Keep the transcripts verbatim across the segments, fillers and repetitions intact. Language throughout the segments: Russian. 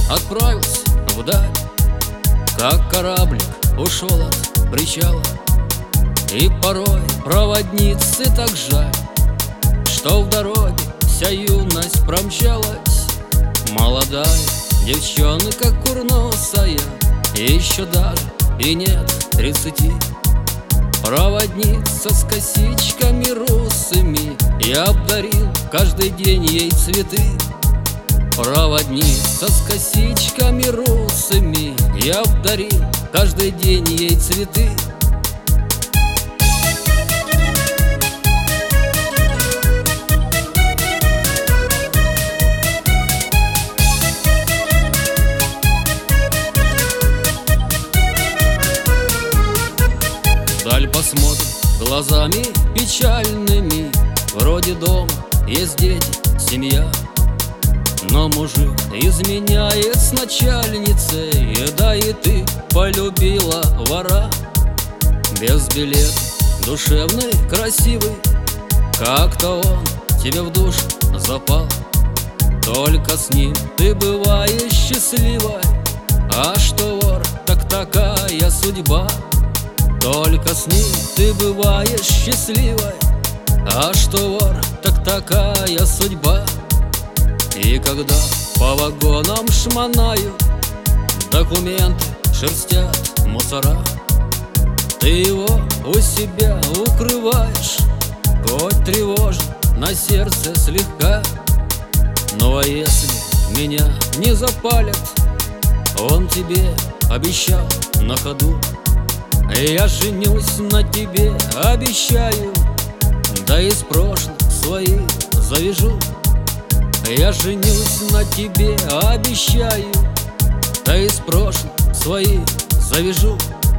отправился вдаль, как кораблик ушел от причала. И порой проводнице так жаль, что в дороге вся юность промчалась. Молодая девчонка курносая, еще даже и нет тридцати. Проводница с косичками русыми, я обдарил каждый день ей цветы. Проводница с косичками русыми, я обдарил каждый день ей цветы. Вдаль посмотрит глазами печальными, вроде дома есть дети, семья. Но мужик изменяет с начальницей, да и ты полюбила вора. Без билета, душевный, красивый, как-то он тебе в душу запал. Только с ним ты бываешь счастливой, а что вор, так такая судьба. Только с ним ты бываешь счастливой, а что вор, так такая судьба. И когда по вагонам шмонают, документы шерстят мусора, ты его у себя укрываешь, хоть тревожно на сердце слегка. Ну а если меня не запалят, он тебе обещал на ходу: я женюсь на тебе, обещаю, да из прошлых своих завяжу. Я женюсь на тебе, обещаю, да из прошлых своих завяжу.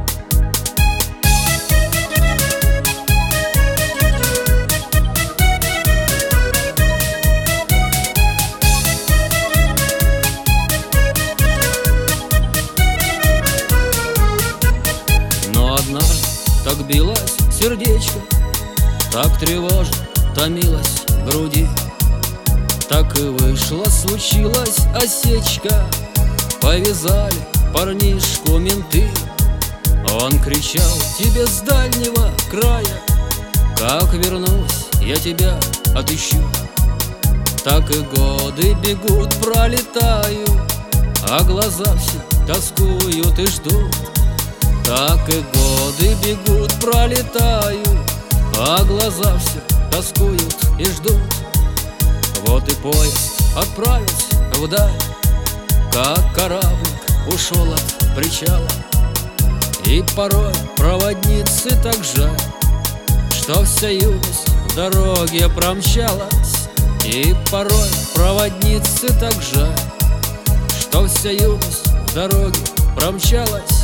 Но однажды так билось сердечко, так тревожно томилось в груди. Так и вышло, случилась осечка, повязали парнишку менты. Он кричал тебе с дальнего края: как вернусь, я тебя отыщу. Так и годы бегут, пролетают, а глаза все тоскуют и ждут. Так и годы бегут, пролетают, а глаза все тоскуют и ждут. Вот и поезд отправился вдаль, как кораблик ушел от причала. И порой проводнице так жаль, что вся юность в дороге промчалась. И порой проводнице так жаль, что вся юность в дороге промчалась.